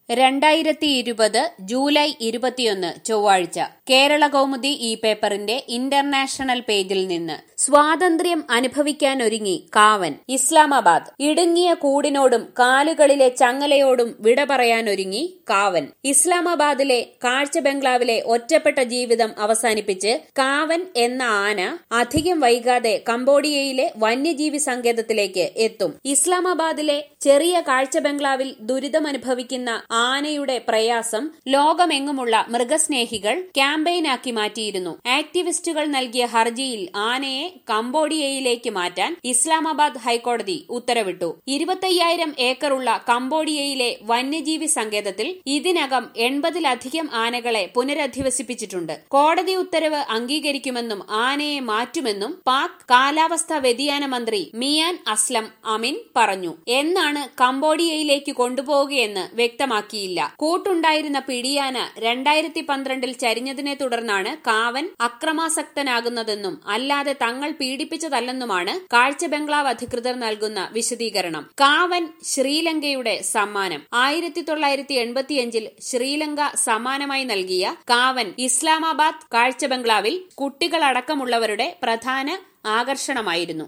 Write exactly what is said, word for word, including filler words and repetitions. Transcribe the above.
രണ്ടായിരത്തി ഇരുപത് ജൂലൈ ഇരുപത്തിയൊന്ന് ചൊവ്വാഴ്ച കേരള കൗമുദി ഈ പേപ്പറിന്റെ ഇന്റർനാഷണൽ പേജിൽ നിന്ന് സ്വാതന്ത്ര്യം അനുഭവിക്കാനൊരുങ്ങി കാവൻ. ഇസ്ലാമാബാദ്. ഇടുങ്ങിയ കൂടിനോടും കാലുകളിലെ ചങ്ങലയോടും വിട പറയാനൊരുങ്ങി കാവൻ. ഇസ്ലാമാബാദിലെ കാഴ്ച ബംഗ്ലാവിലെ ഒറ്റപ്പെട്ട ജീവിതം അവസാനിപ്പിച്ച് കാവൻ എന്ന ആന അധികം വൈകാതെ കംബോഡിയയിലെ വന്യജീവി സങ്കേതത്തിലേക്ക് എത്തും. ഇസ്ലാമാബാദിലെ ചെറിയ കാഴ്ച ബംഗ്ലാവിൽ ദുരിതമനുഭവിക്കുന്ന ആനയുടെ പ്രയാസം ലോകമെങ്ങുമുള്ള മൃഗസ്നേഹികൾ ക്യാമ്പയിനാക്കി മാറ്റിയിരുന്നു. ആക്ടിവിസ്റ്റുകൾ നൽകിയ ഹർജിയിൽ ആനയെ കംബോഡിയയിലേക്ക് മാറ്റാൻ ഇസ്ലാമാബാദ് ഹൈക്കോടതി ഉത്തരവിട്ടു. ഇരുപത്തയ്യായിരം ഏക്കറുള്ള കംബോഡിയയിലെ വന്യജീവി സങ്കേതത്തിൽ ഇതിനകം എൺപതിലധികം ആനകളെ പുനരധിവസിപ്പിച്ചിട്ടുണ്ട്. കോടതി ഉത്തരവ് അംഗീകരിക്കുമെന്നും ആനയെ മാറ്റുമെന്നും പാക് കാലാവസ്ഥാ വ്യതിയാന മന്ത്രി മിയാൻ അസ്ലം അമിൻ പറഞ്ഞു. എന്നാണ് കംബോഡിയയിലേക്ക് കൊണ്ടുപോവുകയെന്ന് വ്യക്തമാക്കിയില്ല. കൂട്ടുണ്ടായിരുന്ന പിടിയാന രണ്ടായിരത്തി പന്ത്രണ്ടിൽ ചരിഞ്ഞതിനെ തുടർന്നാണ് കാവൻ അക്രമാസക്തനാകുന്നതെന്നും അല്ലാതെ തങ്ങൾ പീഡിപ്പിച്ചതല്ലെന്നുമാണ് കാഴ്ച ബംഗ്ലാവ് അധികൃതർ നൽകുന്ന വിശദീകരണം. കാവൻ ശ്രീലങ്കയുടെ സമ്മാനം. ആയിരത്തി തൊള്ളായിരത്തി എൺപത്തിയഞ്ചിൽ ശ്രീലങ്ക സമ്മാനമായി നൽകിയ കാവൻ ഇസ്ലാമാബാദ് കാഴ്ച ബംഗ്ലാവിൽ കുട്ടികളടക്കമുള്ളവരുടെ പ്രധാന ആകർഷണമായിരുന്നു.